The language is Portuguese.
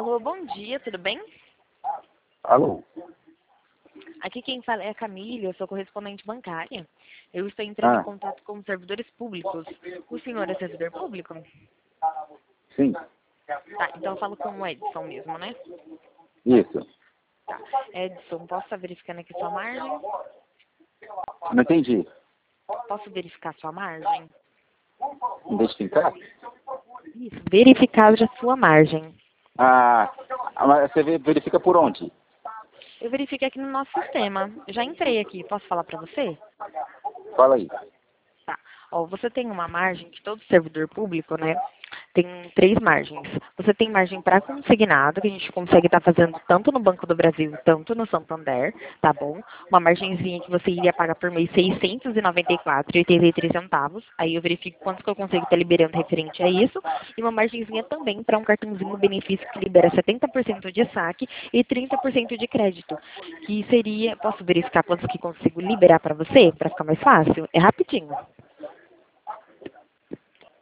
Alô, bom dia, tudo bem? Alô? Aqui quem fala é a Camila, eu sou correspondente bancária. Eu estou entrando em Ah, contato com os servidores públicos. O senhor é servidor público? sim, Tá, então eu falo com o Edson mesmo, né? isso. Tá. Edson, posso estar verificando aqui sua margem? Não entendi. Posso verificar sua margem? Identificar? Isso, verificar a sua margem. Mas você verifica por onde? Eu verifiquei aqui no nosso sistema. Já entrei aqui, posso falar para você? Fala aí. Tá. Ó, você tem uma margem que todo servidor público, né, tem 3 margens. Você tem margem para consignado, que a gente consegue estar fazendo tanto no Banco do Brasil, tanto no Santander, tá bom? Uma margenzinha que você iria pagar por mês R$ 694,83. Aí eu verifico quanto que eu consigo estar liberando referente a isso. E uma margenzinha também para um cartãozinho benefício que libera 70% de saque e 30% de crédito. Que seria, posso verificar quanto que consigo liberar para você, para ficar mais fácil? É rapidinho.